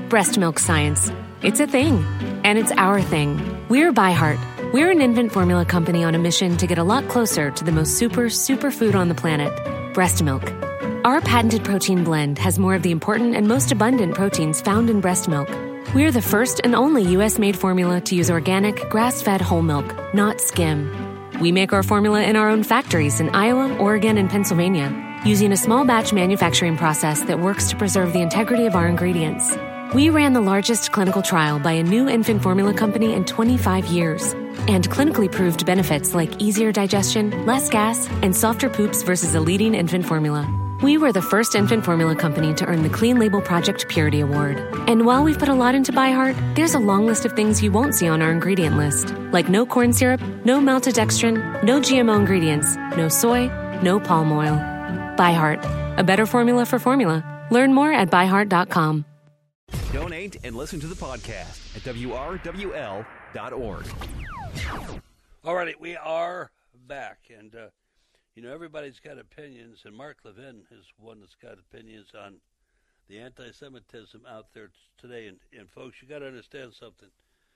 Breast milk science. It's a thing, and it's our thing. We're ByHeart. We're an infant formula company on a mission to get a lot closer to the most super food on the planet, breast milk. Our patented protein blend has more of the important and most abundant proteins found in breast milk. We're the first and only U.S.-made formula to use organic, grass-fed whole milk, not skim. We make our formula in our own factories in Iowa, Oregon, and Pennsylvania, using a small batch manufacturing process that works to preserve the integrity of our ingredients. We ran the largest clinical trial by a new infant formula company in 25 years and clinically proved benefits like easier digestion, less gas, and softer poops versus a leading infant formula. We were the first infant formula company to earn the Clean Label Project Purity Award. And while we've put a lot into ByHeart, there's a long list of things you won't see on our ingredient list, like no corn syrup, no maltodextrin, no GMO ingredients, no soy, no palm oil. ByHeart, a better formula for formula. Learn more at byheart.com. Donate and listen to the podcast at WRWL.org. All righty, we are back. And, everybody's got opinions, and Mark Levin is one that's got opinions on the anti-Semitism out there today. And folks, you got to understand something.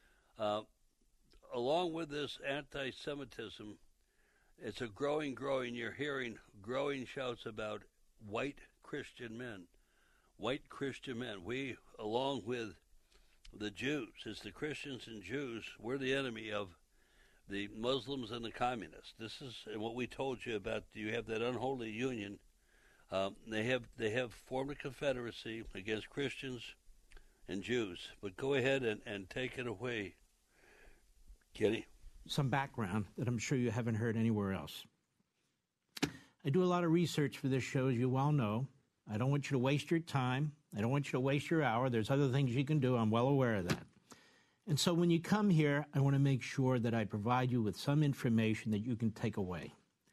Along with this anti-Semitism, it's a growing. You're hearing growing shouts about white Christian men. White Christian men. We, along with the Jews, it's the Christians and Jews, we're the enemy of the Muslims and the communists. This is what we told you about. You have that unholy union. They have formed a confederacy against Christians and Jews. But go ahead and take it away, Kenny. Some background that I'm sure you haven't heard anywhere else. I do a lot of research for this show, as you well know. I don't want you to waste your time. I don't want you to waste your hour. There's other things you can do. I'm well aware of that. And so when you come here, I want to make sure that I provide you with some information that you can take away.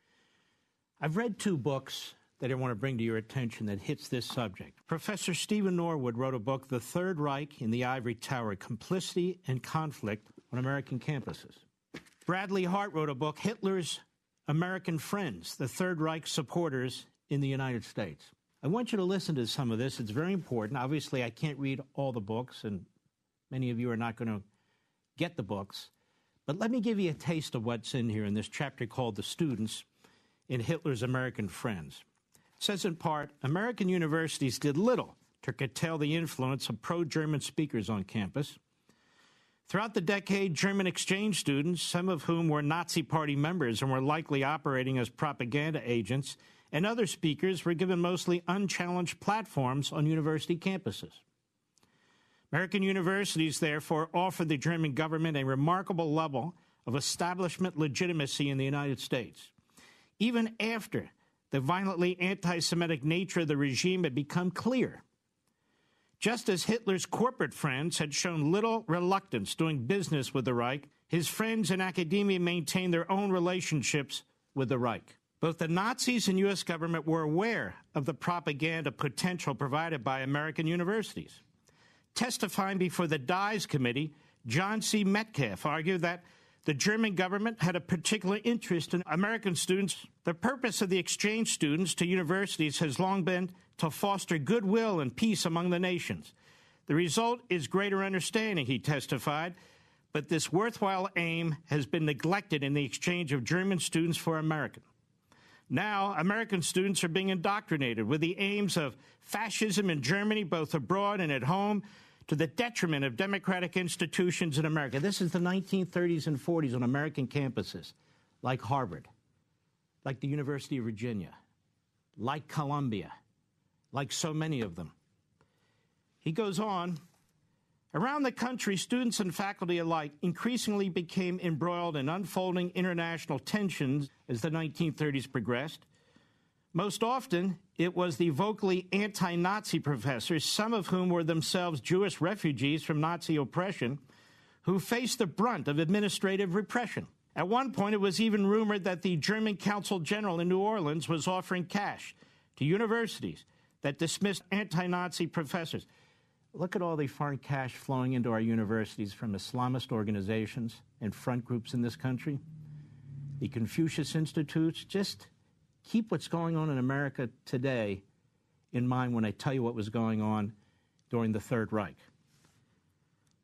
I've read 2 books that I want to bring to your attention that hits this subject. Professor Stephen Norwood wrote a book, The Third Reich in the Ivory Tower, Complicity and Conflict on American Campuses. Bradley Hart wrote a book, Hitler's American Friends, the Third Reich Supporters in the United States. I want you to listen to some of this. It's very important. Obviously, I can't read all the books, and many of you are not going to get the books. But let me give you a taste of what's in here in this chapter called The Students in Hitler's American Friends. It says in part, American universities did little to curtail the influence of pro-German speakers on campus. Throughout the decade, German exchange students, some of whom were Nazi Party members and were likely operating as propaganda agents, and other speakers were given mostly unchallenged platforms on university campuses. American universities, therefore, offered the German government a remarkable level of establishment legitimacy in the United States, even after the violently anti-Semitic nature of the regime had become clear. Just as Hitler's corporate friends had shown little reluctance doing business with the Reich, his friends in academia maintained their own relationships with the Reich. Both the Nazis and U.S. government were aware of the propaganda potential provided by American universities. Testifying before the Dies Committee, John C. Metcalf argued that the German government had a particular interest in American students. The purpose of the exchange students to universities has long been to foster goodwill and peace among the nations. The result is greater understanding, he testified, but this worthwhile aim has been neglected in the exchange of German students for American. Now, American students are being indoctrinated with the aims of fascism in Germany, both abroad and at home, to the detriment of democratic institutions in America. This is the 1930s and 40s on American campuses, like Harvard, like the University of Virginia, like Columbia, like so many of them. He goes on, around the country, students and faculty alike increasingly became embroiled in unfolding international tensions as the 1930s progressed. Most often, it was the vocally anti-Nazi professors, some of whom were themselves Jewish refugees from Nazi oppression, who faced the brunt of administrative repression. At one point, it was even rumored that the German Consul General in New Orleans was offering cash to universities that dismissed anti-Nazi professors. Look at all the foreign cash flowing into our universities from Islamist organizations and front groups in this country. The Confucius Institutes. Just keep what's going on in America today in mind when I tell you what was going on during the Third Reich.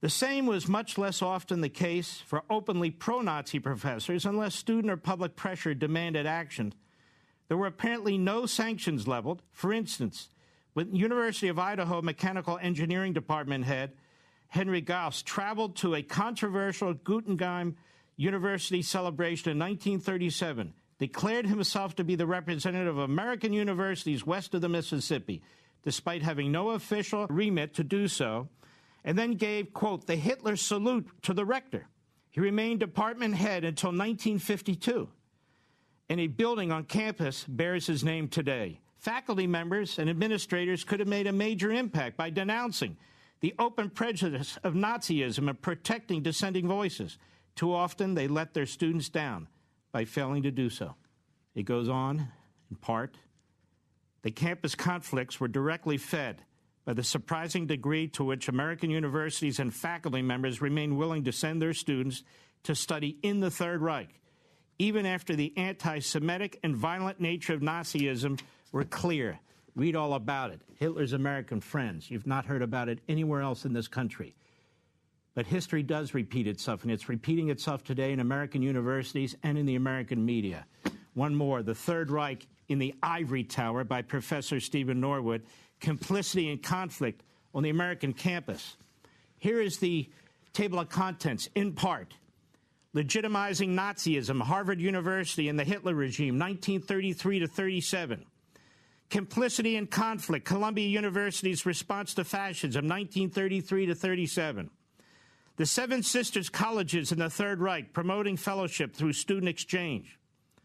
The same was much less often the case for openly pro-Nazi professors unless student or public pressure demanded action. There were apparently no sanctions leveled. For instance, when University of Idaho Mechanical Engineering Department head Henry Gauss traveled to a controversial Guggenheim University celebration in 1937, declared himself to be the representative of American universities west of the Mississippi, despite having no official remit to do so, and then gave, quote, the Hitler salute to the rector. He remained department head until 1952, and a building on campus bears his name today. Faculty members and administrators could have made a major impact by denouncing the open prejudice of Nazism and protecting dissenting voices. Too often, they let their students down by failing to do so. It goes on, in part, the campus conflicts were directly fed by the surprising degree to which American universities and faculty members remain willing to send their students to study in the Third Reich, even after the anti-Semitic and violent nature of Nazism were clear. Read all about it. Hitler's American Friends. You've not heard about it anywhere else in this country. But history does repeat itself, and it's repeating itself today in American universities and in the American media. One more, The Third Reich in the Ivory Tower by Professor Stephen Norwood, Complicity and Conflict on the American Campus. Here is the table of contents, in part. Legitimizing Nazism, Harvard University and the Hitler Regime, 1933 to 37. Complicity and Conflict, Columbia University's Response to Fascism, 1933 to 37. The Seven Sisters Colleges in the Third Reich, Promoting Fellowship through Student Exchange.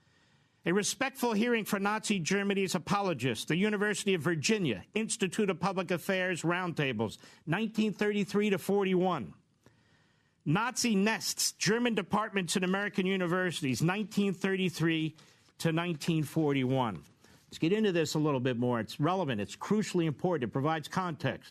A Respectful Hearing for Nazi Germany's Apologists, the University of Virginia, Institute of Public Affairs Roundtables, 1933 to 41. Nazi Nests, German Departments in American Universities, 1933 to 1941. Let's get into this a little bit more. It's relevant. It's crucially important. It provides context.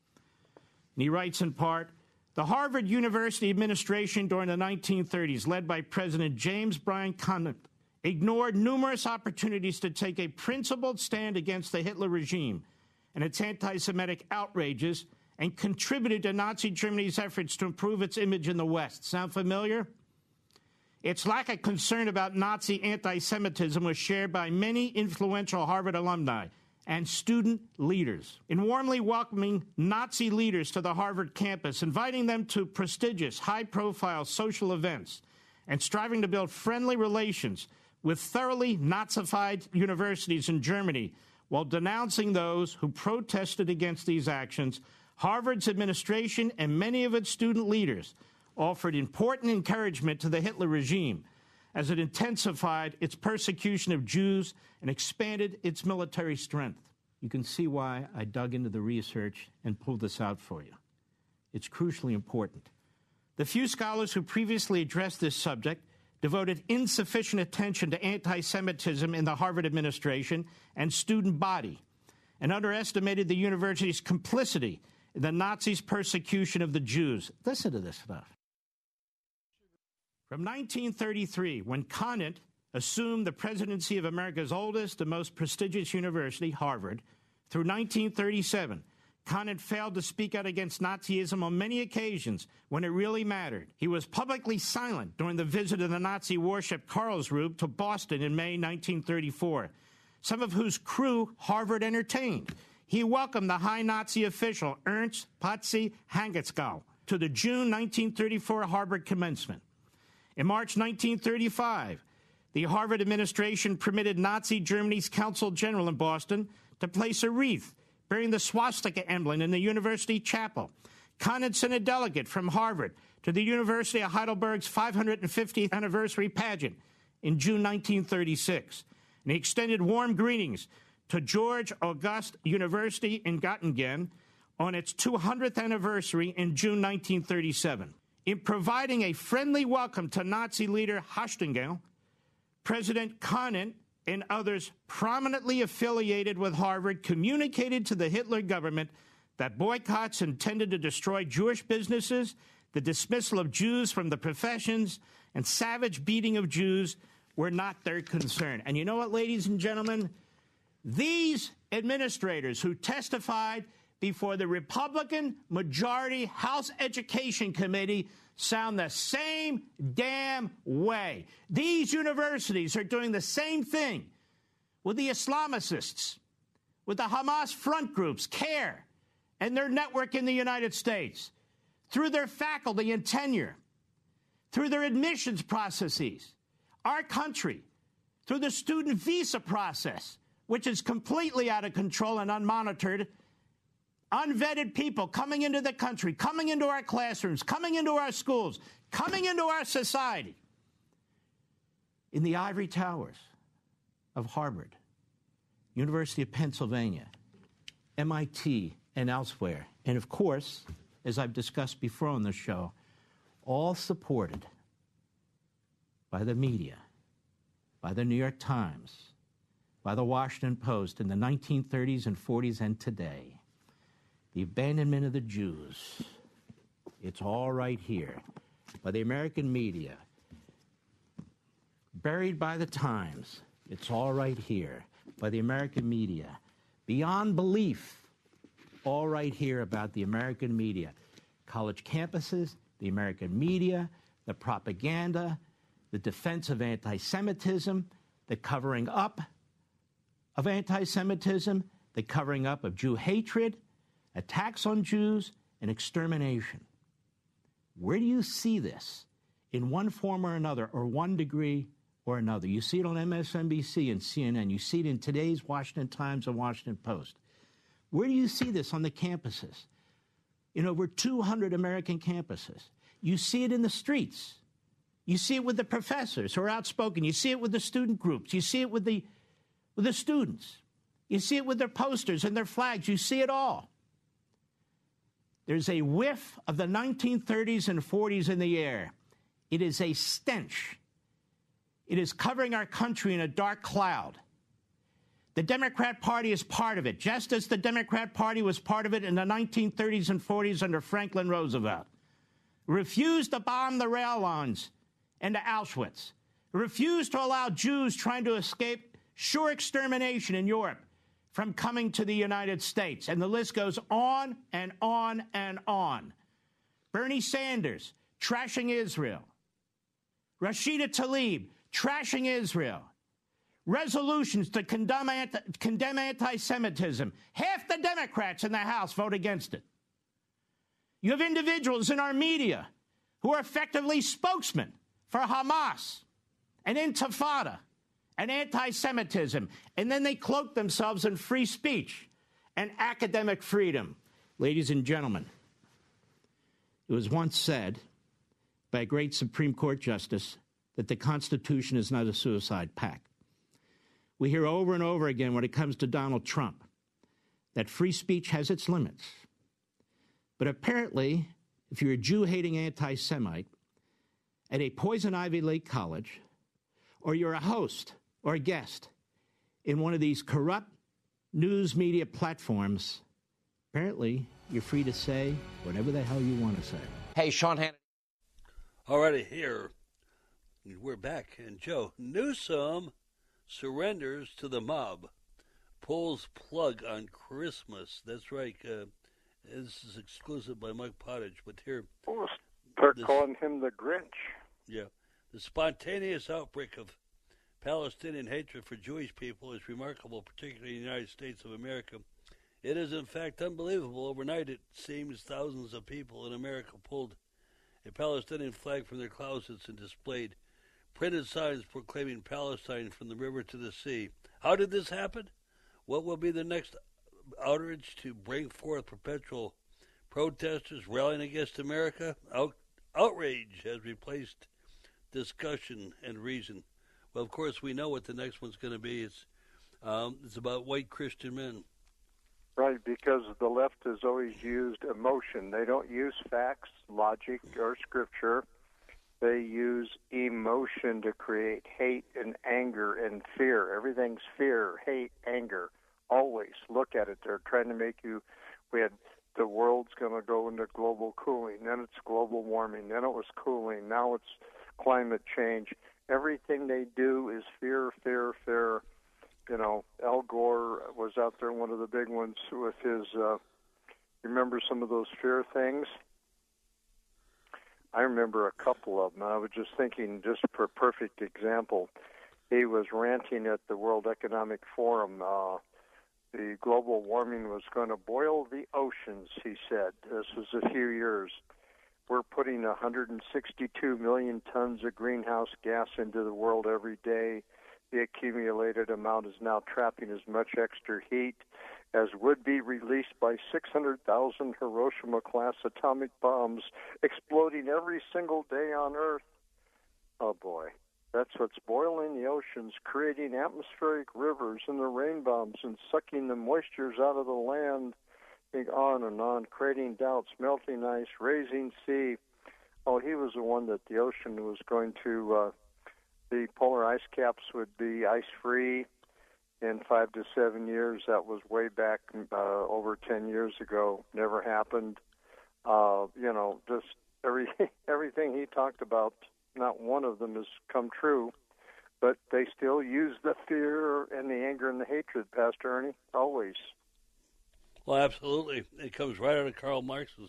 And he writes in part, the Harvard University administration during the 1930s, led by President James Bryan Conant, ignored numerous opportunities to take a principled stand against the Hitler regime and its anti-Semitic outrages and contributed to Nazi Germany's efforts to improve its image in the West. Sound familiar? Its lack of concern about Nazi anti-Semitism was shared by many influential Harvard alumni and student leaders. In warmly welcoming Nazi leaders to the Harvard campus, inviting them to prestigious, high-profile social events, and striving to build friendly relations with thoroughly Nazified universities in Germany, while denouncing those who protested against these actions, Harvard's administration and many of its student leaders offered important encouragement to the Hitler regime as it intensified its persecution of Jews and expanded its military strength. You can see why I dug into the research and pulled this out for you. It's crucially important. The few scholars who previously addressed this subject devoted insufficient attention to anti-Semitism in the Harvard administration and student body, and underestimated the university's complicity in the Nazis' persecution of the Jews. Listen to this stuff. From 1933, when Conant assumed the presidency of America's oldest and most prestigious university, Harvard, through 1937, Conant failed to speak out against Nazism on many occasions when it really mattered. He was publicly silent during the visit of the Nazi warship Karlsruhe to Boston in May 1934, some of whose crew Harvard entertained. He welcomed the high Nazi official Ernst Patsy Hangetsgau to the June 1934 Harvard commencement. In March 1935, the Harvard administration permitted Nazi Germany's Consul General in Boston to place a wreath bearing the swastika emblem in the university chapel. Conant sent a delegate from Harvard to the University of Heidelberg's 550th anniversary pageant in June 1936, and he extended warm greetings to George August University in Göttingen on its 200th anniversary in June 1937. In providing a friendly welcome to Nazi leader Hastings, President Conant and others prominently affiliated with Harvard communicated to the Hitler government that boycotts intended to destroy Jewish businesses, the dismissal of Jews from the professions, and savage beating of Jews were not their concern. And you know what, ladies and gentlemen? These administrators who testified before the Republican majority House Education Committee sound the same damn way. These universities are doing the same thing with the Islamicists, with the Hamas front groups, CARE, and their network in the United States, through their faculty and tenure, through their admissions processes. Our country, through the student visa process, which is completely out of control and unmonitored, unvetted people coming into the country, coming into our classrooms, coming into our schools, coming into our society. In the ivory towers of Harvard, University of Pennsylvania, MIT, and elsewhere. And of course, as I've discussed before on the show, all supported by the media, by the New York Times, by the Washington Post in the 1930s and 40s and today. The abandonment of the Jews, it's all right here, by the American media. Buried by the Times, it's all right here, by the American media. Beyond belief, all right here about the American media. College campuses, the American media, the propaganda, the defense of anti-Semitism, the covering up of anti-Semitism, the covering up of Jew hatred, attacks on Jews, and extermination. Where do you see this? In one form or another, or one degree or another. You see it on MSNBC and CNN. You see it in today's Washington Times and Washington Post. Where do you see this on the campuses? In over 200 American campuses. You see it in the streets. You see it with the professors who are outspoken. You see it with the student groups. You see it with the students. You see it with their posters and their flags. You see it all. There's a whiff of the 1930s and 40s in the air. It is a stench. It is covering our country in a dark cloud. The Democrat Party is part of it, just as the Democrat Party was part of it in the 1930s and 40s under Franklin Roosevelt. Refused to bomb the rail lines into Auschwitz. Refused to allow Jews trying to escape sure extermination in Europe from coming to the United States. And the list goes on and on and on. Bernie Sanders, trashing Israel. Rashida Tlaib, trashing Israel. Resolutions to condemn anti-Semitism. Half the Democrats in the House vote against it. You have individuals in our media who are effectively spokesmen for Hamas and Intifada and anti-Semitism, and then they cloak themselves in free speech and academic freedom. Ladies and gentlemen, it was once said by a great Supreme Court justice that the Constitution is not a suicide pact. We hear over and over again when it comes to Donald Trump that free speech has its limits. But apparently, if you're a Jew-hating anti-Semite at a Poison Ivy League college, or you're a host or a guest in one of these corrupt news media platforms, apparently you're free to say whatever the hell you want to say. Hey, Sean Hannity. Alrighty, here. We're back. And Joe Newsom surrenders to the mob. Pulls plug on Christmas. That's right. This is exclusive by Mike Pottage. But here... They're calling him the Grinch. Yeah. The spontaneous outbreak of Palestinian hatred for Jewish people is remarkable, particularly in the United States of America. It is, in fact, unbelievable. Overnight, it seems thousands of people in America pulled a Palestinian flag from their closets and displayed printed signs proclaiming Palestine from the river to the sea. How did this happen? What will be the next outrage to bring forth perpetual protesters rallying against America? Outrage has replaced discussion and reason. Well, of course, we know what the next one's going to be. It's about white Christian men. Right, because the left has always used emotion. They don't use facts, logic, or scripture. They use emotion to create hate and anger and fear. Everything's fear, hate, anger. Always look at it. They're trying to make you... We had the world's going to go into global cooling. Then it's global warming. Then it was cooling. Now it's climate change. Everything they do is fear, fear, fear. You know, Al Gore was out there, one of the big ones, with his Remember some of those fear things? I remember a couple of them. I was just thinking, just for a perfect example, he was ranting at the World Economic Forum. The global warming was going to boil the oceans, he said. This was a few years. We're putting 162 million tons of greenhouse gas into the world every day. The accumulated amount is now trapping as much extra heat as would be released by 600,000 Hiroshima-class atomic bombs exploding every single day on Earth. Oh, boy. That's what's boiling the oceans, creating atmospheric rivers and the rain bombs and sucking the moistures out of the land, on, creating doubts, melting ice, raising sea. Oh, he was the one that the ocean was going to, the polar ice caps would be ice-free in 5 to 7 years. That was way back over 10 years ago. Never happened. Just everything he talked about, not one of them has come true, but they still use the fear and the anger and the hatred, Pastor Ernie, always. Well, absolutely. It comes right out of Karl Marx's,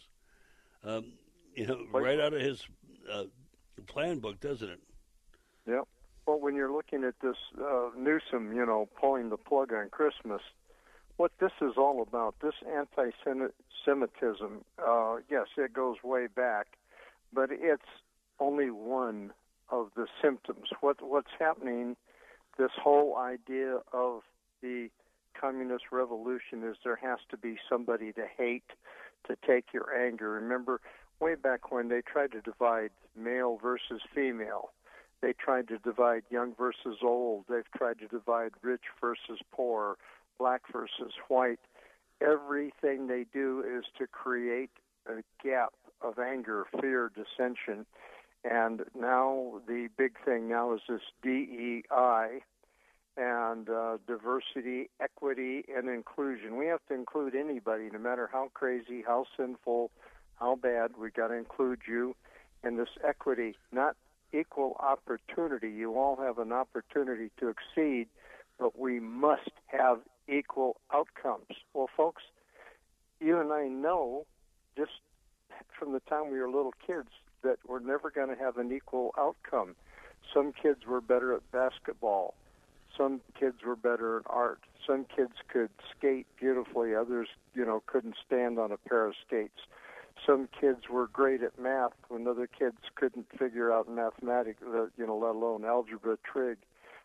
right out of his plan book, doesn't it? Yeah. Well, when you're looking at this Newsom, pulling the plug on Christmas, what this is all about, this anti-Semitism, yes, it goes way back, but it's only one of the symptoms. What's happening, this whole idea of the communist revolution is there has to be somebody to hate, to take your anger. Remember, way back when they tried to divide male versus female, they tried to divide young versus old, they've tried to divide rich versus poor, black versus white. Everything they do is to create a gap of anger, fear, dissension. And now the big thing now is this DEI and diversity, equity, and inclusion. We have to include anybody, no matter how crazy, how sinful, how bad. We got to include you. And this equity, not equal opportunity. You all have an opportunity to exceed, but we must have equal outcomes. Well, folks, you and I know just from the time we were little kids that we're never going to have an equal outcome. Some kids were better at basketball. Some kids were better at art. Some kids could skate beautifully. Others, couldn't stand on a pair of skates. Some kids were great at math when other kids couldn't figure out mathematics, let alone algebra, trig.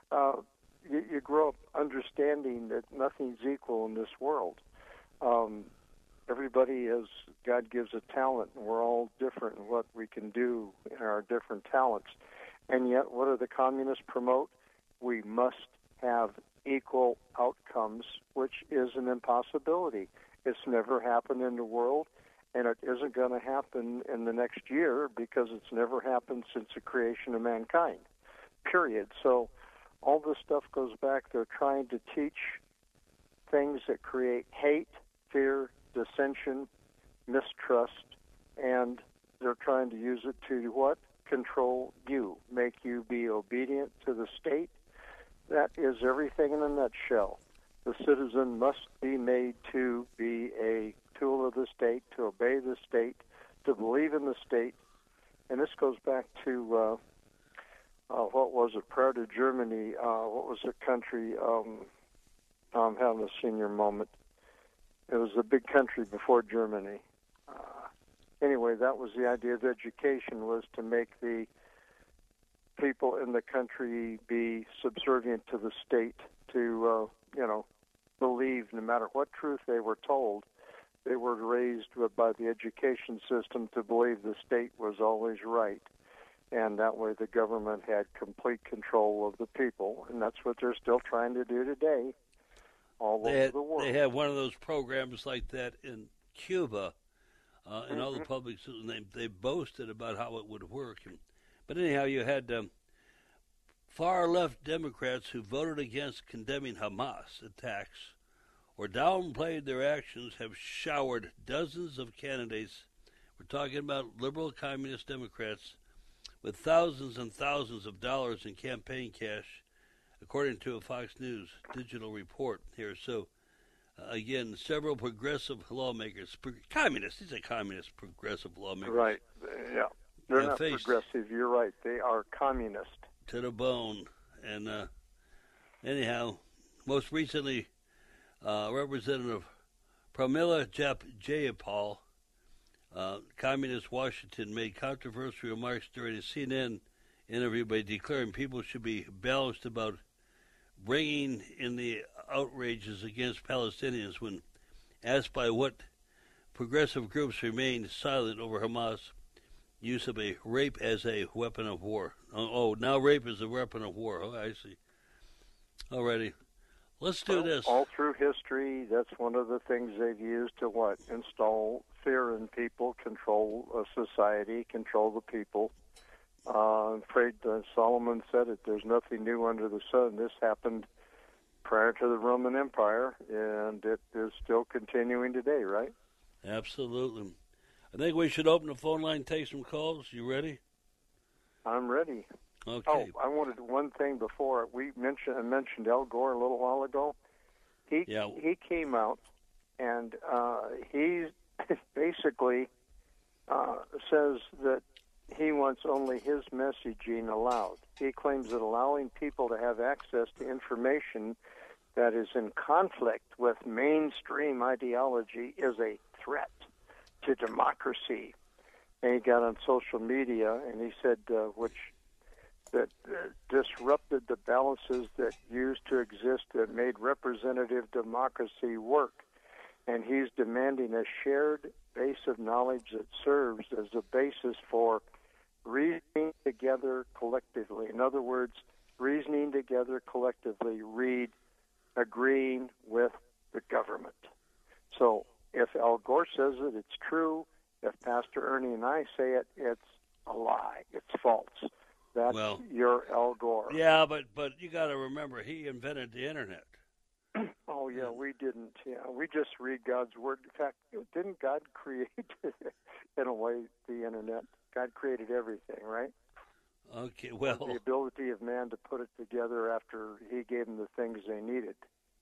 You grow up understanding that nothing's equal in this world. Everybody God gives a talent, and we're all different in what we can do in our different talents. And yet, what do the communists promote? We must have equal outcomes, which is an impossibility. It's never happened in the world, and it isn't going to happen in the next year because it's never happened since the creation of mankind, period. So all this stuff goes back. They're trying to teach things that create hate, fear, dissension, mistrust, and they're trying to use it to what? Control you, make you be obedient to the state. That is everything in a nutshell. The citizen must be made to be a tool of the state, to obey the state, to believe in the state. And this goes back to, what was it, prior to Germany, what was the country, I'm having a senior moment. It was a big country before Germany. Anyway, that was the idea of education, was to make the people in the country be subservient to the state, to, believe no matter what truth they were told. They were raised by the education system to believe the state was always right. And that way the government had complete control of the people. And that's what they're still trying to do today all over the world. They have one of those programs like that in Cuba, and all the public schools. They boasted about how it would work. But anyhow, you had far-left Democrats who voted against condemning Hamas attacks or downplayed their actions have showered dozens of candidates. We're talking about liberal communist Democrats with thousands and thousands of dollars in campaign cash, according to a Fox News digital report here. So again, several progressive lawmakers, communists, these are communist progressive lawmakers. Right, yeah. They're not faced progressive, you're right. They are communist. To the bone. And anyhow, most recently, Representative Pramila Jayapal, Communist Washington, made controversial remarks during a CNN interview by declaring people should be balanced about bringing in the outrages against Palestinians when asked by what progressive groups remained silent over Hamas' use of a rape as a weapon of war. Oh, now rape is a weapon of war. Oh, I see. Alrighty. Let's do this. All through history, that's one of the things they've used to what? Install fear in people, control a society, control the people. I'm afraid Solomon said it, there's nothing new under the sun. This happened prior to the Roman Empire, and it is still continuing today, right? Absolutely. I think we should open the phone line, take some calls. You ready? I'm ready. Okay. Oh, I wanted one thing before. I mentioned Al Gore a little while ago. He came out, and he basically says that he wants only his messaging allowed. He claims that allowing people to have access to information that is in conflict with mainstream ideology is a threat to democracy. And he got on social media and he said that disrupted the balances that used to exist that made representative democracy work. And he's demanding a shared base of knowledge that serves as a basis for reasoning together collectively. In other words, reasoning together collectively, agreeing with the government. So if Al Gore says it, it's true. If Pastor Ernie and I say it, it's a lie. It's false. That's your Al Gore. Yeah, but you got to remember, he invented the Internet. Oh, yeah, we didn't. Yeah, we just read God's Word. In fact, didn't God create, in a way, the Internet? God created everything, right? Okay, well, the ability of man to put it together after he gave them the things they needed.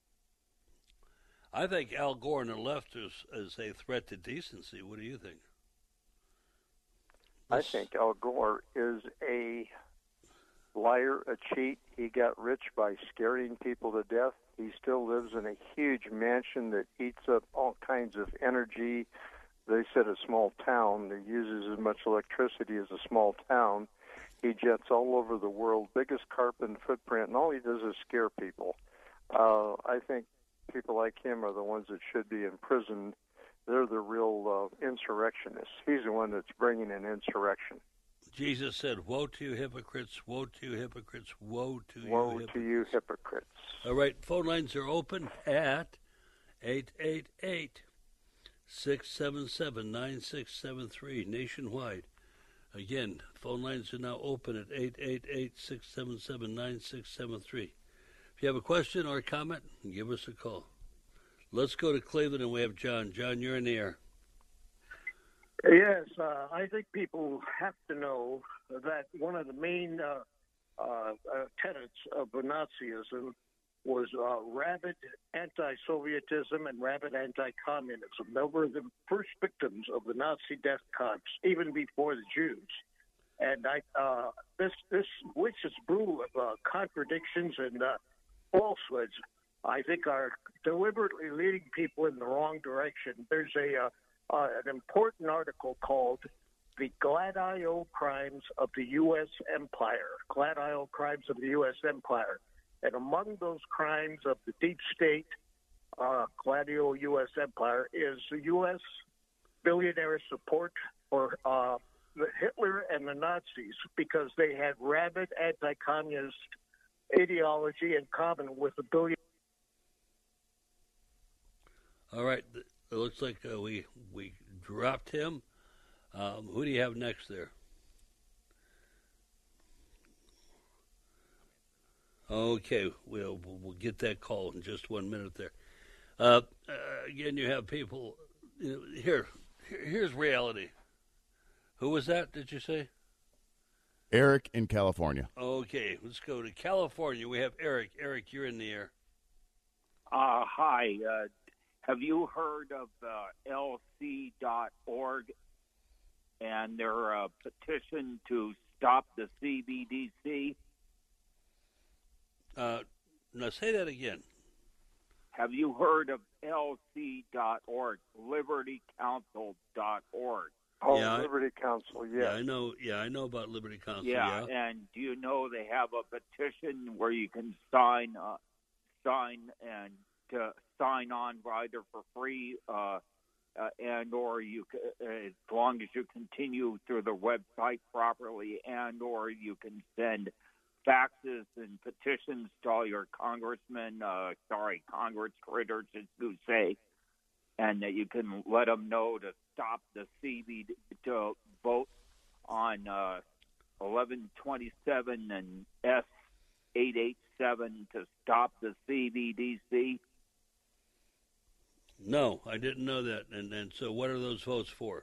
I think Al Gore and the left is a threat to decency. What do you think? I think Al Gore is a liar, a cheat. He got rich by scaring people to death. He still lives in a huge mansion that eats up all kinds of energy. They said a small town that uses as much electricity as a small town. He jets all over the world, biggest carbon footprint, and all he does is scare people. I think people like him are the ones that should be imprisoned. They're the real insurrectionists. He's the one that's bringing an insurrection. Jesus said, "Woe to you hypocrites, woe to you hypocrites, woe to you hypocrites. Woe to you hypocrites." All right, phone lines are open at 888-677-9673 nationwide. Again, phone lines are now open at 888-677-9673. If you have a question or a comment, give us a call. Let's go to Cleveland, and we have John. John, you're in the air. Yes, I think people have to know that one of the main tenets of Nazism was rabid anti-Sovietism and rabid anti-communism. They were the first victims of the Nazi death camps, even before the Jews. And this vicious brew of contradictions and falsehoods, I think, are deliberately leading people in the wrong direction. There's an important article called "The Gladio Crimes of the U.S. Empire." Gladio Crimes of the U.S. Empire. And among those crimes of the deep state, Gladio U.S. Empire, is the U.S. billionaire support for Hitler and the Nazis, because they had rabid anti-communist ideology in common with the billion. All right. It looks like we dropped him. Who do you have next there? Okay, we'll get that call in just 1 minute there. Again, you have people. Here's reality. Who was that? Did you say? Eric in California. Okay, let's go to California. We have Eric. Eric, you're in the air. Hi. Have you heard of LC.org and their petition to stop the CBDC? Now say that again. Have you heard of LC.org, LibertyCouncil.org? Oh, Yeah, Liberty Council, yes. I know about Liberty Council. Yeah, and do you know they have a petition where you can sign and to sign on either for free and or you as long as you continue through the website properly, and or you can send faxes and petitions to all your Congress critters, as you say, and that you can let them know to stop the CBD, to vote on 1127 and S887 to stop the CBDC. No, I didn't know that. And so what are those votes for?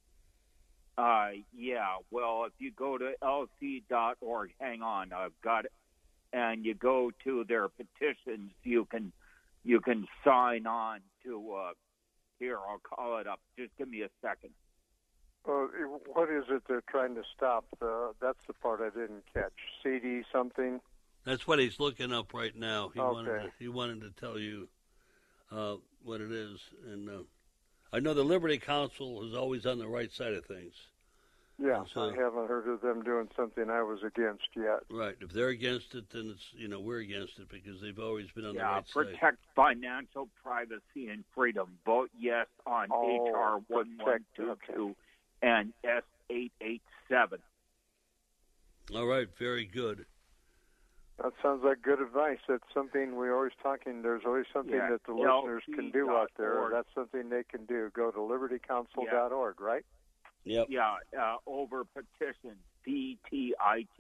Yeah, well, if you go to lc.org, hang on, I've got it, and you go to their petitions, you can sign on to, here, I'll call it up. Just give me a second. What is it they're trying to stop? That's the part I didn't catch. CD something? That's what he's looking up right now. He Okay. wanted to tell you what it is. And I know the Liberty Council is always on the right side of things. Yeah, So- I haven't heard of them doing something I was against yet. Right. If they're against it, then it's, we're against it because they've always been on the right side. Protect financial privacy and freedom. Vote yes on HR 1122 and S887. All right. Very good. That sounds like good advice. That's something we're always talking. There's always something that the listeners can do out there. That's something they can do. Go to libertycouncil.org, right? Yep. Yeah, over petition, PTITIONS.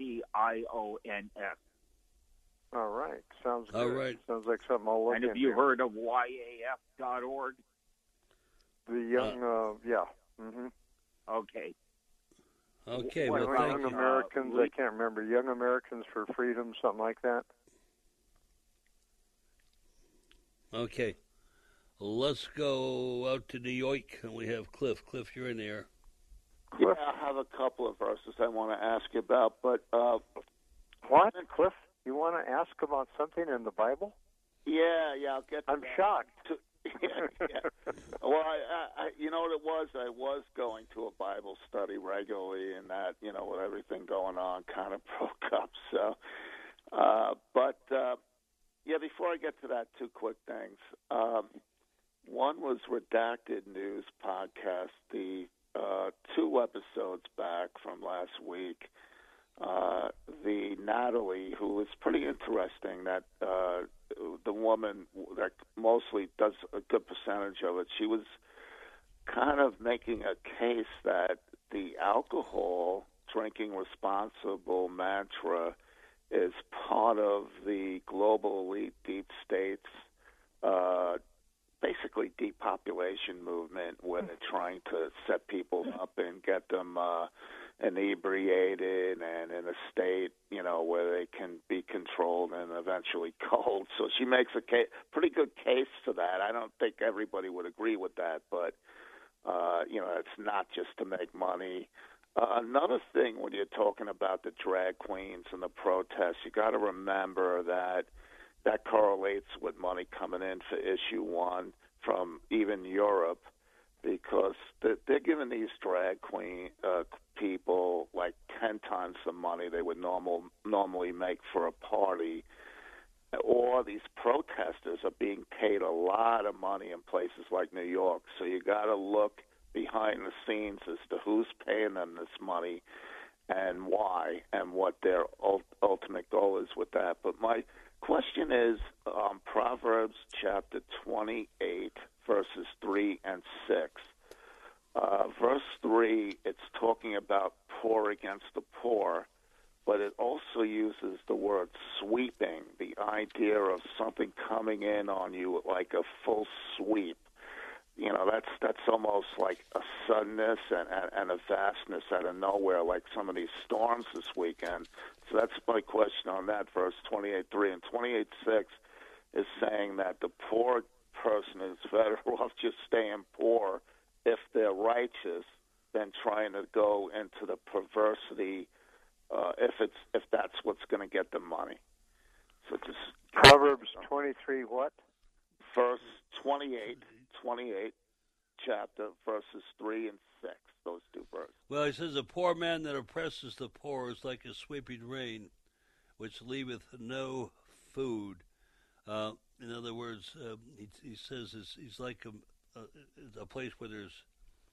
All right. Sounds good. All right. Sounds like something I'll look And into. have you heard of YAF.org? The young, yeah. Mm-hmm. Okay. Okay. Well, Well, thank Young you. Americans, I can't remember. Young Americans for Freedom, something like that. Okay. Let's go out to New York, and we have Cliff. Cliff, you're in there. Yeah, I have a couple of verses I want to ask you about, but What, Cliff? You want to ask about something in the Bible? yeah, I'll get. To I'm that. shocked. Yeah. Well, I you know what it was? I was going to a Bible study regularly, and that, with everything going on, kind of broke up. So, yeah. Before I get to that, two quick things. One was Redacted News podcast, the 2 episodes back from last week. The Natalie, who was pretty interesting, that the woman that mostly does a good percentage of it, she was kind of making a case that the alcohol drinking responsible mantra is part of the global elite deep states, basically depopulation movement, where they're trying to set people up and get them inebriated and in a state, where they can be controlled and eventually cold. So she makes a pretty good case to that. I don't think everybody would agree with that, but, it's not just to make money. Another thing, when you're talking about the drag queens and the protests, you got to remember that correlates with money coming in for issue 1 from even Europe, because they're giving these drag queen people like 10 times the money they would normally make for a party. Or these protesters are being paid a lot of money in places like New York. So you got to look behind the scenes as to who's paying them this money and why, and what their ultimate goal is with that. But my question is Proverbs chapter 28, verses 3 and 6. Verse 3, it's talking about poor against the poor, but it also uses the word sweeping, the idea of something coming in on you like a full sweep. That's almost like a suddenness and a vastness out of nowhere, like some of these storms this weekend. So that's my question on that, verse 28:3. And 28:6 is saying that the poor person is better off just staying poor if they're righteous than trying to go into the perversity if that's what's going to get them money. So just Proverbs 23, what? Verse 28, chapter, verses 3 and 6, those two verses. Well, he says, a poor man that oppresses the poor is like a sweeping rain, which leaveth no food. In other words, he says he's like a place where there's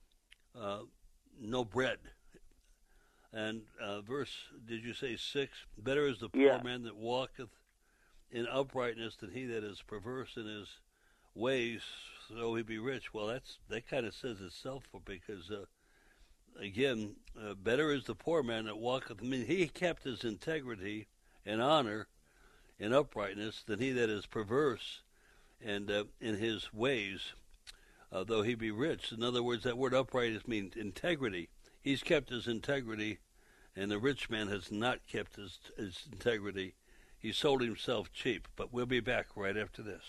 no bread. And verse, did you say 6? Better is the poor man that walketh in uprightness than he that is perverse in his ways, so he be rich. Well, that kind of says itself, because again, better is the poor man that walketh. I mean, he kept his integrity and honor and uprightness than he that is perverse and in his ways, though he be rich. In other words, that word uprightness means integrity. He's kept his integrity, and the rich man has not kept his integrity. He sold himself cheap. But we'll be back right after this.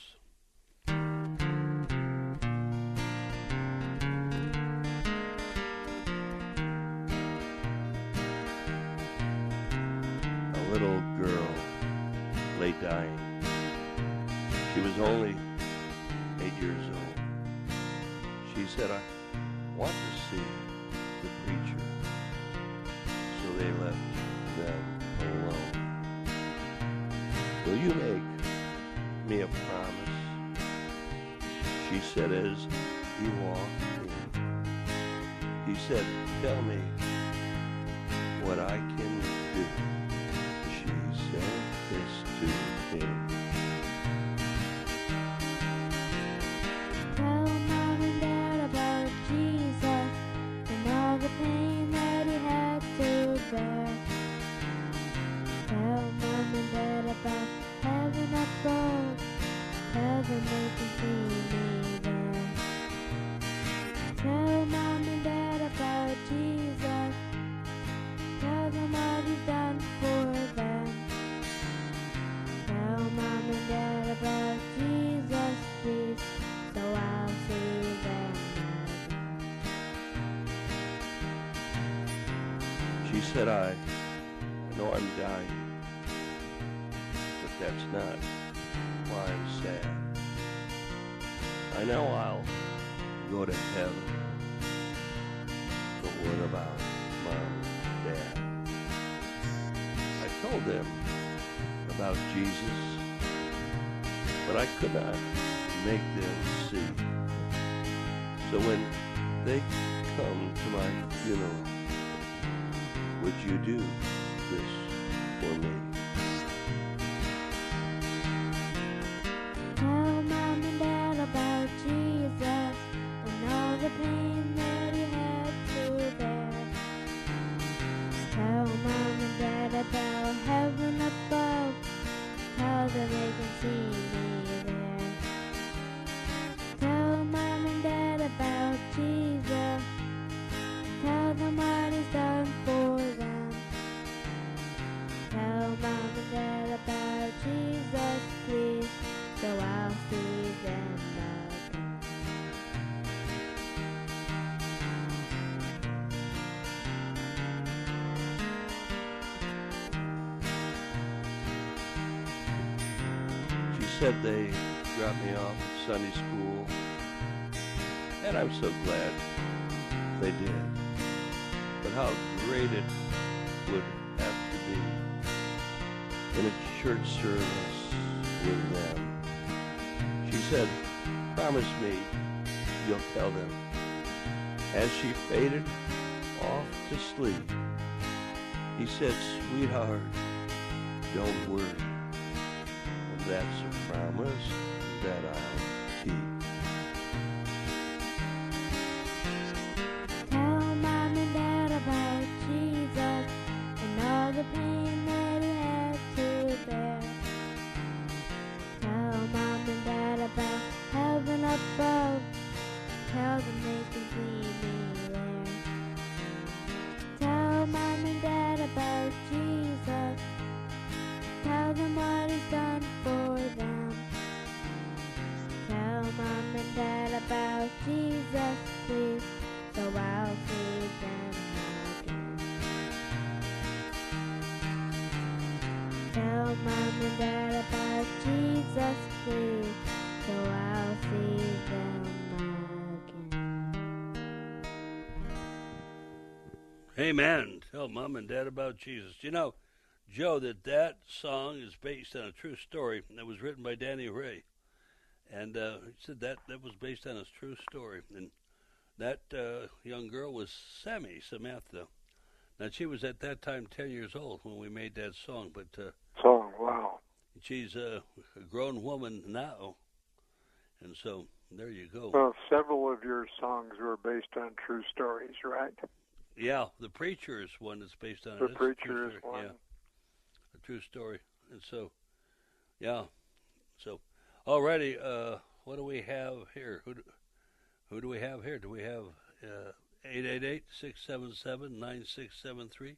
A little girl lay dying. She was only 8 years old. She said, I want to see the preacher. So they left them alone. Will you make me a promise? She said as he walked in. He said, tell me what I can do. She said this to him. Tell Mom and Dad about Jesus and all the pain that he had to bear. Tell Mom and Dad about heaven above. Tell them they can see me there. Tell Mom and Dad about Jesus. Tell them what he's done for them. Tell Mom and Dad about Jesus, please, so I'll see them again. She said, I know I'm dying, but that's not why I'm sad. I know I'll go to heaven, but what about Mom and Dad? I told them about Jesus, but I could not make them see. So when they come to my funeral, would you do this for me? Tell Mom and Dad about Jesus and all the pain that he had to bear. Tell Mom and Dad about heaven above. Tell them they can see me there. Tell Mom and Dad about Jesus. Tell them what he's done for them. Tell Mom and Dad about Jesus, please, so I'll see them again. She said they dropped me off at Sunday school, and I'm so glad they did. But how great it would have to be in a church service with them. She said, promise me you'll tell them. As she faded off to sleep, he said, sweetheart, don't worry. And that's a promise that I'll keep. Tell Mom and Dad about Jesus and all the pain that he had to bear. Tell Mom and Dad about heaven above. Tell them they can see me there. Tell Mom and Dad about Jesus. Tell them what he's done for them. Tell Mom Amen. Tell Mom and Dad about Jesus. You know, Joe, that song is based on a true story that was written by Danny Ray. And he said that was based on a true story. And that young girl was Samantha. Now, she was at that time 10 years old when we made that song. But wow. She's a grown woman now. And so there you go. Well, several of your songs were based on true stories, right? Yeah, The Preacher is one that's based on The Preacher is one. Yeah, a true story. And so, yeah. So, already, what do we have here? Who do we have here? Do we have 888-677-9673?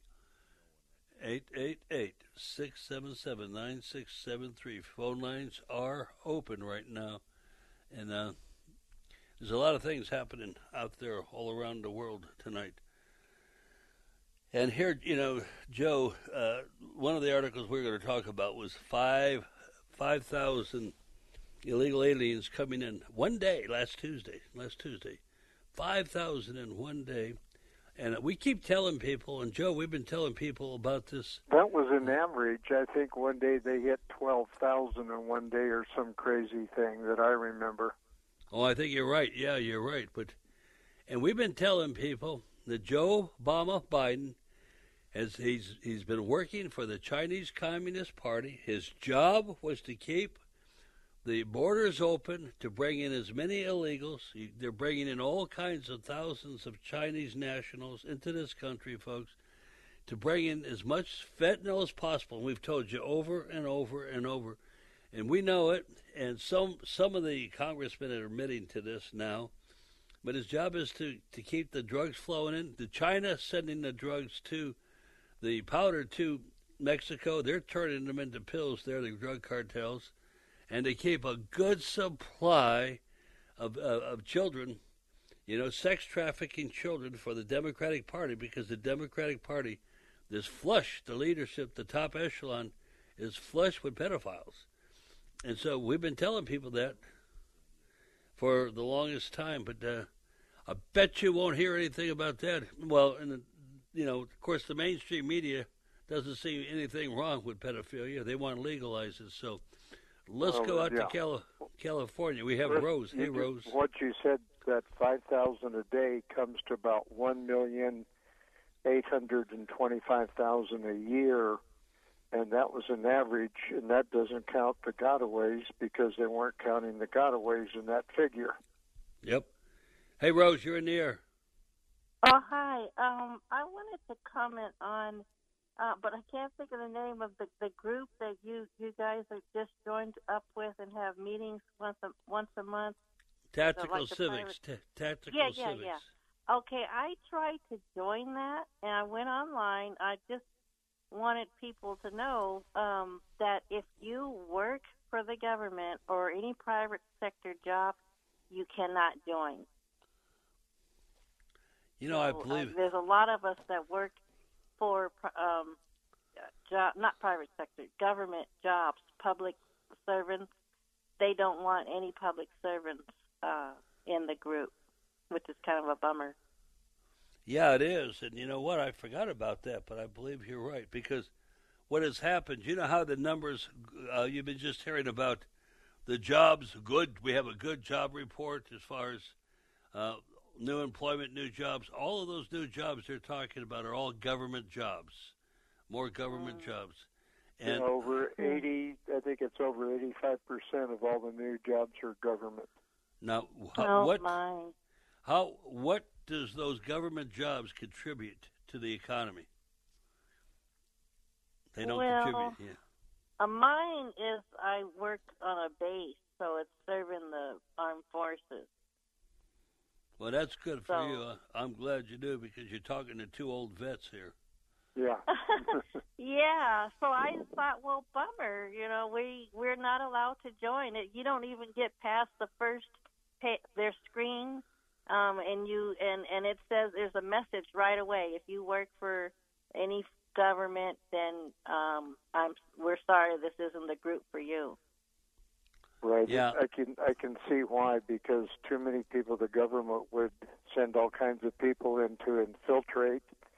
888-677-9673. Phone lines are open right now. And there's a lot of things happening out there all around the world tonight. And here, you know, Joe, one of the articles we were going to talk about was 5,000 illegal aliens coming in one day, last Tuesday. 5,000 in one day. And we keep telling people, and Joe, we've been telling people about this. That was an average. I think one day they hit 12,000 in one day or some crazy thing that I remember. Oh, I think you're right. Yeah, you're right. And we've been telling people that Joe Biden, he's been working for the Chinese Communist Party. His job was to keep the borders open to bring in as many illegals. They're bringing in all kinds of thousands of Chinese nationals into this country, folks, to bring in as much fentanyl as possible. And we've told you over and over and over. And we know it, and some of the congressmen are admitting to this now. But his job is to keep the drugs flowing in. The China sending the drugs to the powder to Mexico. They're turning them into pills. They're the drug cartels. And they keep a good supply of children, you know, sex trafficking children for the Democratic Party, because the Democratic Party is flush, the leadership, the top echelon is flush with pedophiles. And so we've been telling people that for the longest time, but I bet you won't hear anything about that. Well, and you know, of course, the mainstream media doesn't see anything wrong with pedophilia. They want to legalize it. So let's go out to California. We have Rose. Hey, Rose. What you said, that 5,000 a day comes to about 1,825,000 a year. And that was an average, and that doesn't count the gotaways because they weren't counting the gotaways in that figure. Yep. Hey, Rose, you're in the air. Oh, hi. I wanted to comment on, but I can't think of the name of the group that you guys are just joined up with and have meetings once a month. Tactical Civics. Tactical Civics. Yeah. Okay, I tried to join that, and I went online. I just wanted people to know that if you work for the government or any private sector job, you cannot join. You know, I believe there's a lot of us that work for not private sector, government jobs, public servants. They don't want any public servants in the group, which is kind of a bummer. Yeah, it is. And you know what? I forgot about that, but I believe you're right. Because what has happened, you know how the numbers, you've been just hearing about the jobs, good. We have a good job report as far as new employment, new jobs. All of those new jobs they're talking about are all government jobs, more government jobs. And over 80, I think it's over 85% of all the new jobs are government. Now, what does those government jobs contribute to the economy? They don't contribute. Yeah. Mine is I work on a base, so it's serving the armed forces. Well, that's good for you. I'm glad you do, because you're talking to two old vets here. Yeah. Yeah. So I thought, well, bummer. You know, we're not allowed to join it. You don't even get past the first their screen. And it says there's a message right away. If you work for any government, then we're sorry, this isn't the group for you. Right. Yeah. I can see why, because too many people, the government would send all kinds of people in to infiltrate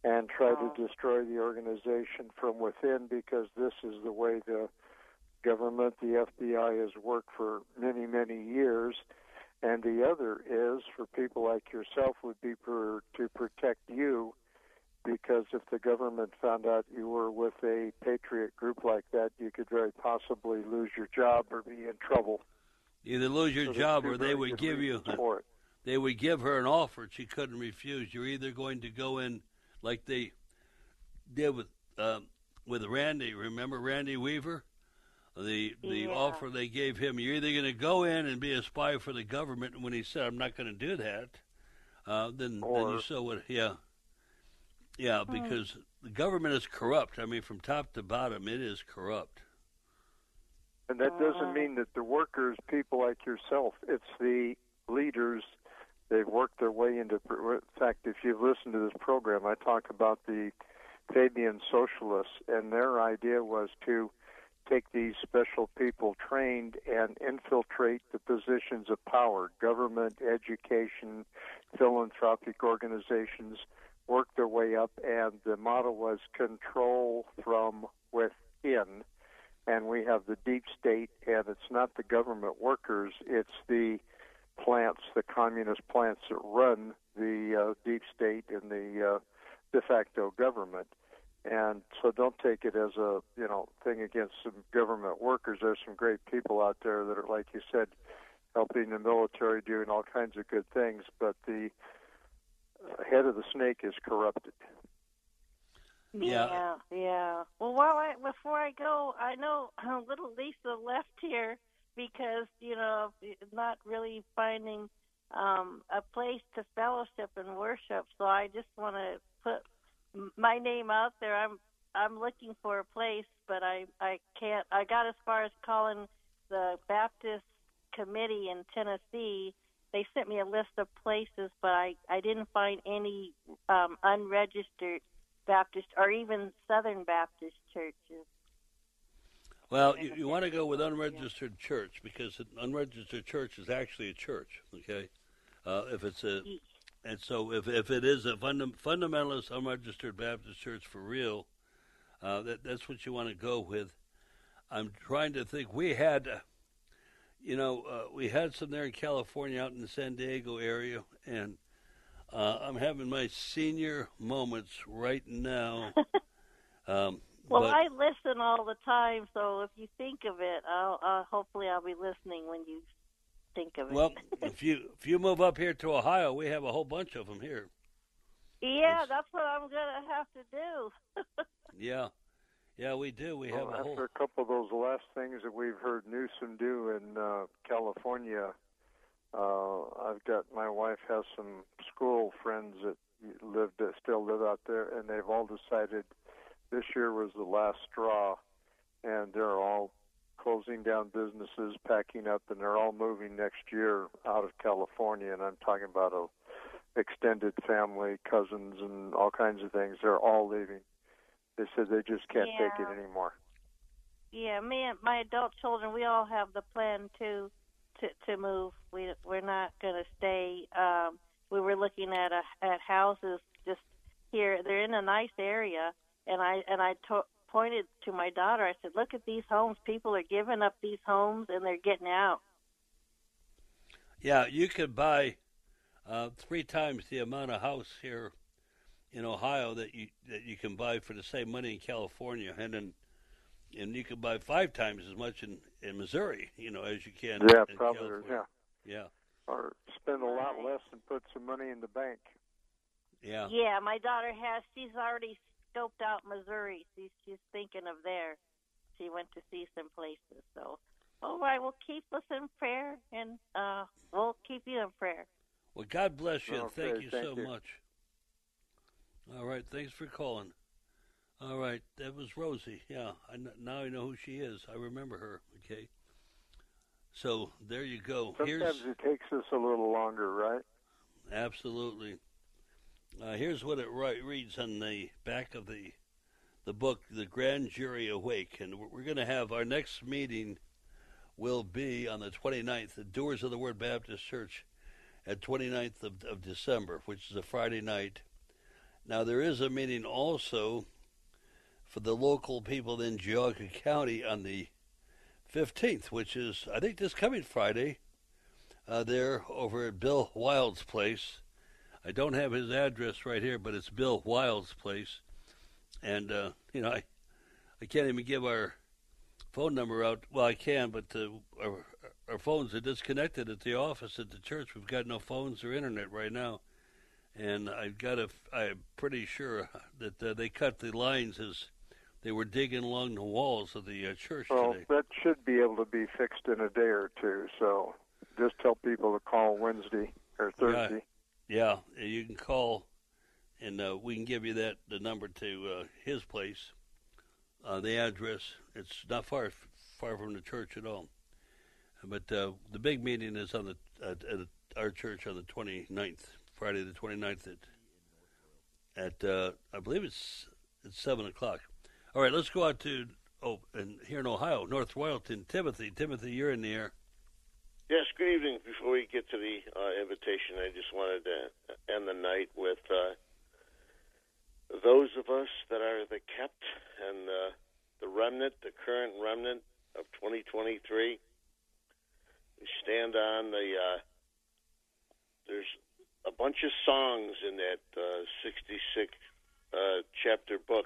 and try to destroy the organization from within, because this is the way the government, the FBI, has worked for many, many years. And the other is, for people like yourself, would be to protect you, because if the government found out you were with a patriot group like that, you could very possibly lose your job or be in trouble. Either lose your job, or they would give you. They would give her an offer she couldn't refuse. You're either going to go in like they did with Randy. Remember Randy Weaver? The offer they gave him. You're either going to go in and be a spy for the government, and when he said, "I'm not going to do that," then you saw what. Yeah, because the government is corrupt. I mean, from top to bottom, it is corrupt. And that doesn't mean that the workers, people like yourself, it's the leaders. They've worked their way into. In fact, if you've listened to this program, I talk about the Fabian Socialists, and their idea was to take these special people trained and infiltrate the positions of power, government, education, philanthropic organizations, work their way up, and the motto was control from within. And we have the deep state, and it's not the government workers, it's the plants, the communist plants that run the deep state and the de facto government. And so don't take it as a thing against some government workers. There's some great people out there that are, like you said, helping the military, doing all kinds of good things, but the head of the snake is corrupted. Yeah. Well, before I go, I know little Lisa left here because, not really finding a place to fellowship and worship. So I just want to put my name out there. I'm looking for a place, but I can't. I got as far as calling the Baptist committee in Tennessee. They sent me a list of places, but I didn't find any unregistered Baptist or even Southern Baptist churches. Well, you want to go with unregistered church, because an unregistered church is actually a church. Okay, if it's a, and so if it is a fundamentalist unregistered Baptist church for real, that's what you want to go with. I'm trying to think. We had, we had some there in California, out in the San Diego area, and I'm having my senior moments right now. Well, I listen all the time, so if you think of it, hopefully I'll be listening when you think of it. Well, if you move up here to Ohio, we have a whole bunch of them here. Yeah, that's what I'm gonna have to do. Yeah, we do. We have after a couple of those last things that we've heard Newsom do in California. I've got, my wife has some school friends that still live out there, and they've all decided this year was the last straw, and they're all closing down businesses, packing up, and they're all moving next year out of California. And I'm talking about a extended family, cousins, and all kinds of things. They're all leaving. They said they just can't take it anymore. Yeah, me and my adult children, we all have the plan to move. We're not going to stay. We were looking at houses just here. They're in a nice area, and I pointed to my daughter. I said, "Look at these homes. People are giving up these homes, and they're getting out." Yeah, you could buy 3 times the amount of house here in Ohio that you can buy for the same money in California, and you can buy 5 times as much in Missouri, as you can. Yeah, in probably. California. Yeah. Or spend a lot less and put some money in the bank. Yeah. Yeah, my daughter she's already scoped out Missouri. She's thinking of there. She went to see some places. So, all right, we'll keep us in prayer, and we'll keep you in prayer. Well, God bless you, and Okay, thank you so much. All right, thanks for calling. All right, that was Rosie. Yeah, now I know who she is. I remember her. Okay. So there you go. Sometimes it takes us a little longer, right? Absolutely. Here's what it reads on the back of the book, The Grand Jury Awake. And we're going to have our next meeting will be on the 29th, the Doers of the Word Baptist Church, at 29th of December, which is a Friday night. Now, there is a meeting also for the local people in Geauga County on the 15th, which is, I think, this coming Friday. They're over at Bill Wild's place. I don't have his address right here, but it's Bill Wild's place. And, I can't even give our phone number out. Well, I can, but our phones are disconnected at the office at the church. We've got no phones or internet right now. And I'm pretty sure that they cut the lines as they were digging along the walls of the church today. That should be able to be fixed in a day or two. So just tell people to call Wednesday or Thursday. Yeah, you can call, and we can give you the number to his place, the address. It's not far from the church at all. But the big meeting is at our church on the 29th, Friday the 29th at I believe it's 7 o'clock. All right, let's go out to, and here in Ohio, North Royalton, Timothy. Timothy, you're in the air. Yes, good evening. Before we get to the invitation, I just wanted to end the night with those of us that are the kept and the remnant, the current remnant of 2023. We stand on there's a bunch of songs in that 66 chapter book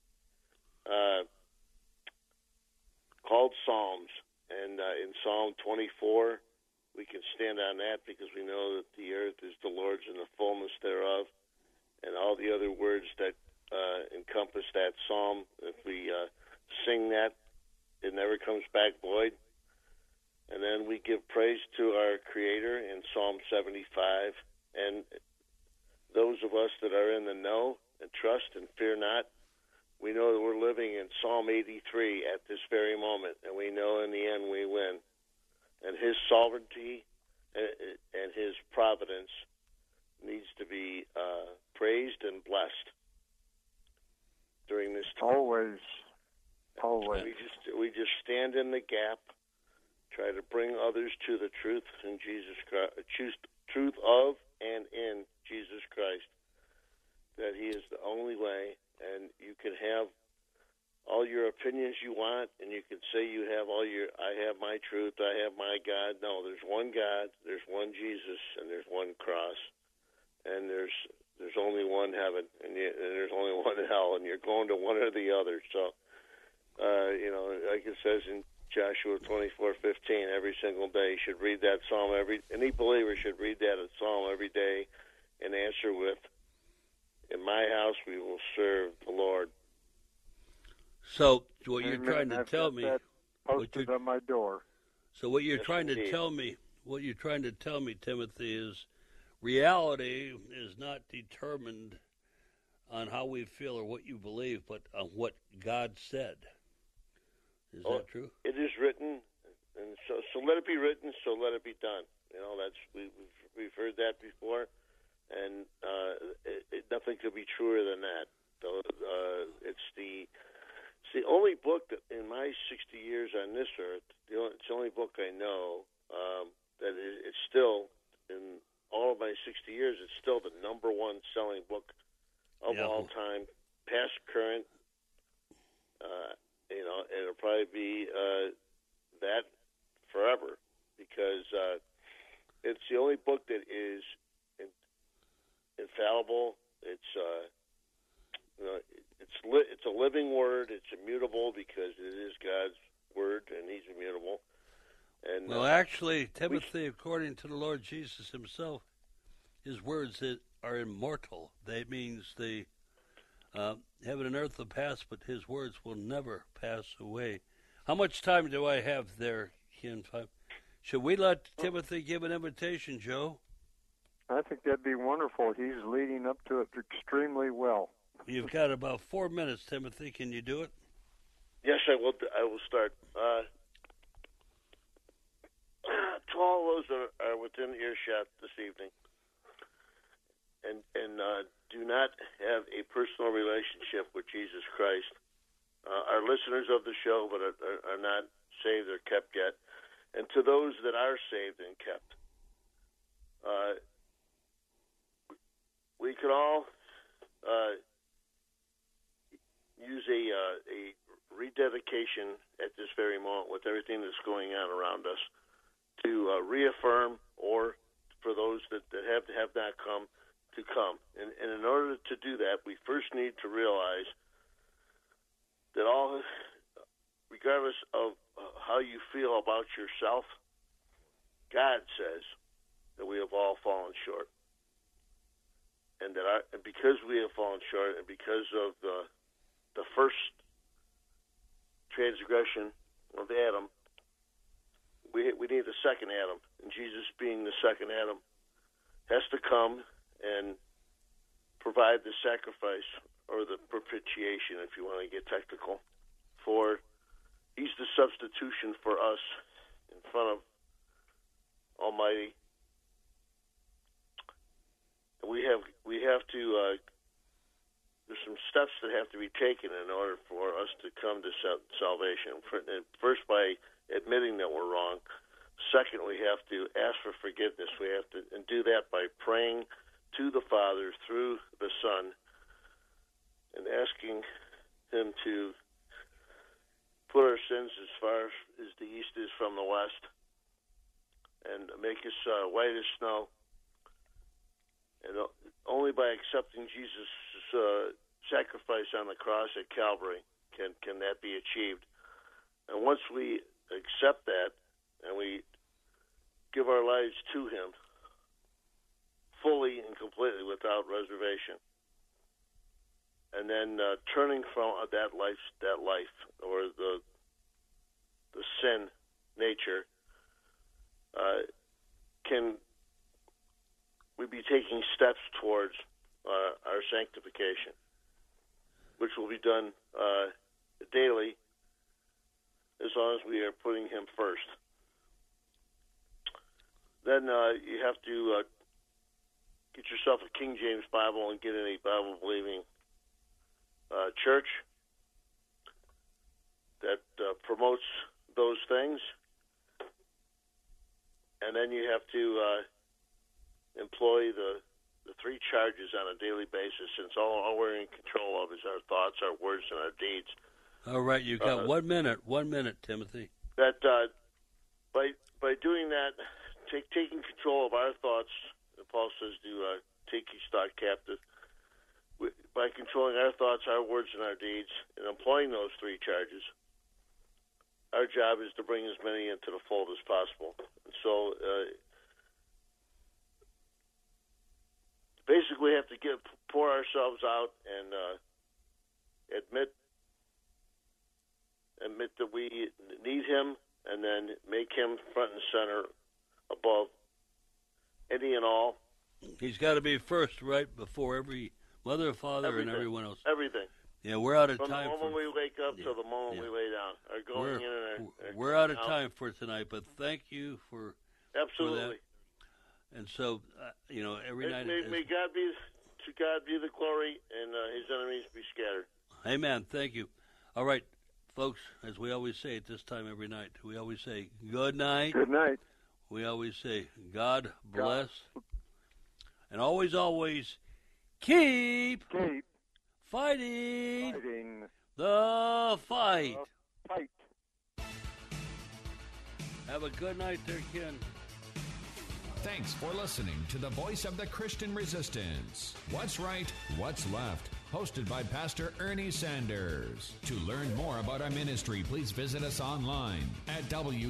called Psalms. And in Psalm 24, we can stand on that because we know that the earth is the Lord's and the fullness thereof, and all the other words that encompass that psalm. If we sing that, it never comes back void. And then we give praise to our Creator in Psalm 75. And those of us that are in the know and trust and fear not, we know that we're living in Psalm 83 at this very moment, and we know in the end we win. And His sovereignty and His providence needs to be praised and blessed during this time. Always. We just stand in the gap, try to bring others to the truth in Jesus Christ, truth of and in Jesus Christ, that He is the only way. And you can have all your opinions you want, and you can say you have I have my truth, I have my God. No, there's one God, there's one Jesus, and there's one cross, and there's only one heaven, and there's only one hell, and you're going to one or the other. So, like it says in Joshua 24:15, every single day you should read that psalm. Any believer should read that psalm every day and answer with, "In my house we will serve the Lord." So what you're trying to tell me, posted on my door. So what you're trying to tell me, Timothy, is reality is not determined on how we feel or what you believe, but on what God said. Is that true? It is written, and so let it be written. So let it be done. We've heard that before, and nothing could be truer than that. It's the only book that, in my 60 years on this earth, it's the only book I know that it's still, in all of my 60 years, it's still the number one selling book of all time, past, current. It'll probably be that forever, because it's the only book that is infallible. It's a living word. It's immutable because it is God's word, and He's immutable. And actually, Timothy, according to the Lord Jesus Himself, His words are immortal. That means heaven and earth will pass, but His words will never pass away. How much time do I have there, Ken? Should we let Timothy give an invitation, Joe? I think that'd be wonderful. He's leading up to it extremely well. You've got about 4 minutes, Timothy. Can you do it? Yes, I will. I will start. To all those that are within earshot this evening, and do not have a personal relationship with Jesus Christ, are listeners of the show but are not saved or kept yet, and to those that are saved and kept, we could all use a rededication at this very moment with everything that's going on around us to reaffirm, or for those that have not come, to come. And in order to do that, we first need to realize that regardless of how you feel about yourself, God says that we have all fallen short. And and because we have fallen short, and because of the first transgression of Adam, we need the second Adam. And Jesus, being the second Adam, has to come and provide the sacrifice, or the propitiation, if you want to get technical, he's the substitution for us in front of Almighty. We have to. There's some steps that have to be taken in order for us to come to salvation. First, by admitting that we're wrong. Second, we have to ask for forgiveness. We have to, and do that by praying to the Father through the Son, and asking Him to put our sins as far as the east is from the west, and make us white as snow. And only by accepting Jesus' sacrifice on the cross at Calvary can that be achieved. And once we accept that, and we give our lives to Him fully and completely without reservation, and then turning from that life, or the sin nature, can we be taking steps towards our sanctification, which will be done daily, as long as we are putting Him first. Then you have to get yourself a King James Bible and get in a Bible-believing church that promotes those things. And then you have to employ the three charges on a daily basis, since all we're in control of is our thoughts, our words, and our deeds. All right, you've got 1 minute. 1 minute, Timothy. That by doing that, taking control of our thoughts, Paul says to take each thought captive. By controlling our thoughts, our words, and our deeds, and employing those three charges, our job is to bring as many into the fold as possible. And so, basically, we have to pour ourselves out and admit that we need Him, and then make Him front and center above any and all. He's got to be first, right, before every mother, father, everything, and everyone else. Everything. Yeah, we're out of From time. From the moment we wake up to the moment we lay down. We're out of time for tonight, but thank you for absolutely. For that. And so, every night. May God be the glory, and His enemies be scattered. Amen. Thank you. All right, folks. As we always say at this time every night, we always say good night. Good night. We always say God bless, and always keep fighting the fight. Have a good night there, Ken. Thanks for listening to the voice of the Christian resistance. What's right, what's left? Hosted by Pastor Ernie Sanders. To learn more about our ministry, please visit us online at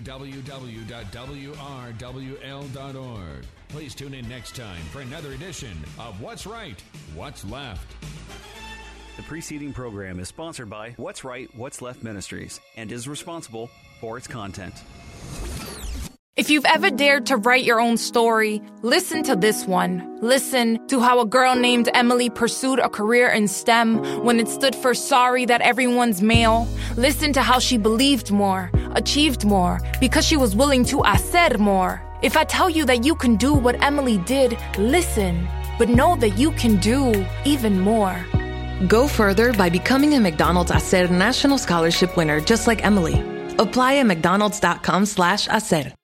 www.wrwl.org. Please tune in next time for another edition of What's Right, What's Left. The preceding program is sponsored by What's Right, What's Left Ministries and is responsible for its content. If you've ever dared to write your own story, listen to this one. Listen to how a girl named Emily pursued a career in STEM when it stood for sorry that everyone's male. Listen to how she believed more, achieved more, because she was willing to hacer more. If I tell you that you can do what Emily did, listen, but know that you can do even more. Go further by becoming a McDonald's Hacer National Scholarship winner just like Emily. Apply at mcdonalds.com/hacer.